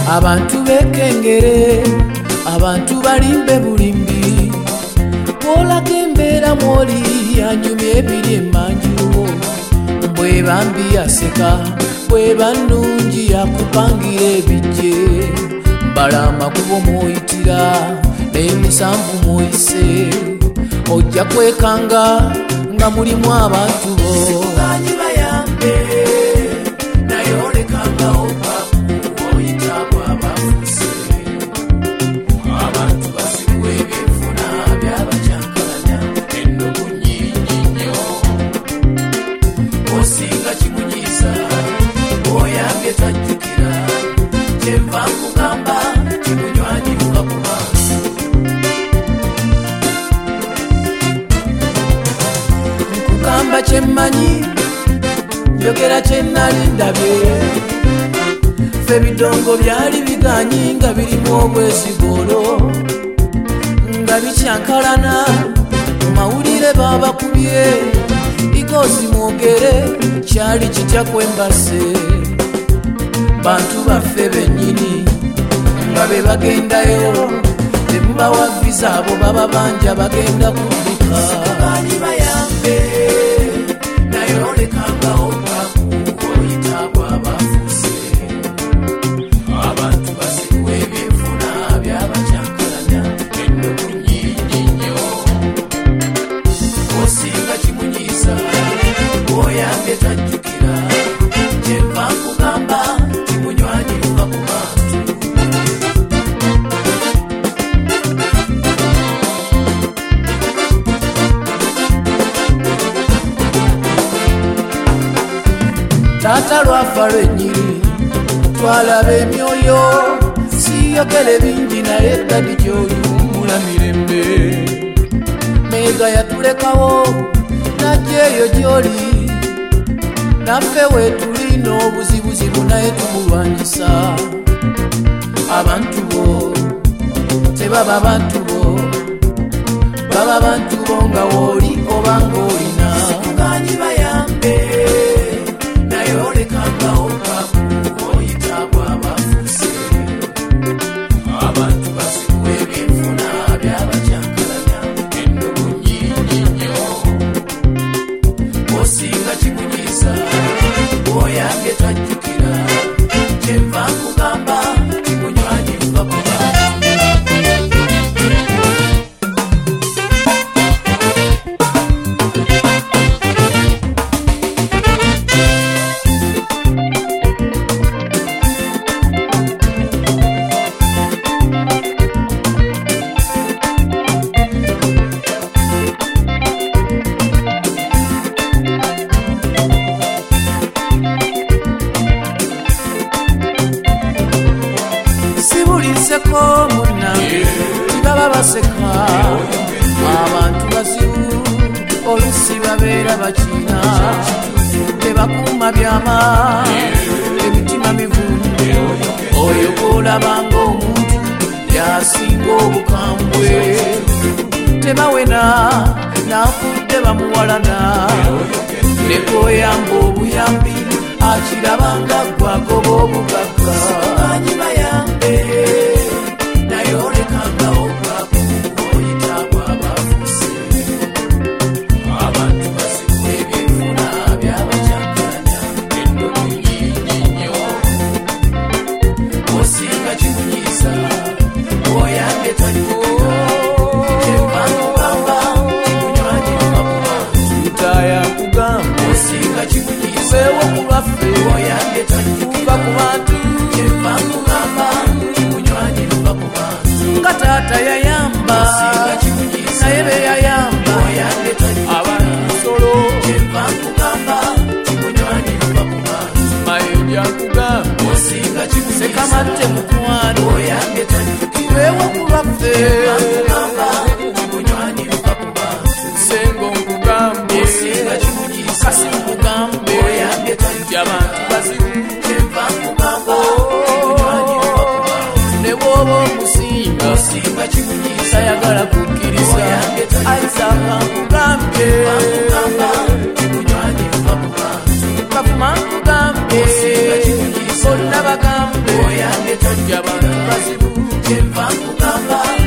abantu bekengere abantu balimbe bulimbi olaga embeera mwoli anyumya ebiri emanju bweba mbi yaseka bweba nnungi yakupangira ebijje mbala amakubo muyitira n'emisanvu muyise ojja kwekanga nga mulimu abantu bo bayambe naye olekanga oyita bwabafuse abantu basibu ebyefuna byabacyankalanya ennogu nnyingi nnyo osinga kimunyiisa oyambye tajjukira kyenva nkugamba kimunywanyiruka ku bantu nkugamba kyemmanyi njogera kyenali ndabye ffe bidongo byali biganyi nga birimu obwesigolo nga bikyankalana mu mawulire babakubye ikozi mwogere kyali kitya kwembase bantu baffe bennyini nga be bagendayo temubawa visa abo baba banja bagenda kudduka bali bayambe naye olekangawo oyita bwabafuse abantu basibu ebyefuna byabacyankalanya ennogu nnyingi nnyo osinga kimunyiisa oyambye tajjukira kyenva nkugamba kimunywanyiruka ku bantu taata lwafa lwennyini twalaba emyoyo siyogere bingi naye ddadi gy'oyummula mirembe meega yatulekawo najja eyo gy'oli naffe wetulina obuzibuzibu naye tumulwanyisa abantu bo tebaba bantu bo baba bantu bo nga wooli oba ng'olina ganyi bayambe naye olekangawo oyita bwabafuse abantu basibu ebyefuna byabacyankalanya ennogu nnyingi nnyo osinga kimunyiisa oyambye tajjukira kyenva nkugamba kimunywanyiruka ku bantu sibulinseko munnange tibaba baseka abantu bazibu olusi babeera bakiina tebakuuma byama emitima mivunde oyo golabanga omuntu yasinga obukambwe tebawena nafudde bamuwalana nekoyamba obuyambi akirabanga gwagoba obugagga banyi bayambe naye olekangawo oyita bwabafuse abantu basibu ebyefuna byabacyankalanya ennogu nnyingi nnyo osinga kimunyiisa oyambye tajjukira kyenva nkugamba kimunywanyiruka ku bantu ntaya nkugamba osinga kimunyiisa ewo ku lwaffe oyambye tajjukira ku bantu kyenva nkugamba kimunywanyiruka ku bantu nga taata yayamba naye be yayamba abansolo kyenva nkugamba kimunywanyiruka ku bantu mayinja nkugamba sekamatte mukwano oyambye tajjukira ewo ku lwaffe kimunywanyiruka ku bantu sengo nkugambe kasi nkugambe oyambye tajjukira abantu bazibu kyenva nkugamba kimunywanyiruka ku bantu ne bw'oba omusinga sayagala kukkiriza aisaka nkugambye kafuma nkugambye olina bagambe oyambye tojja bantu bazibu kyenva nkugamba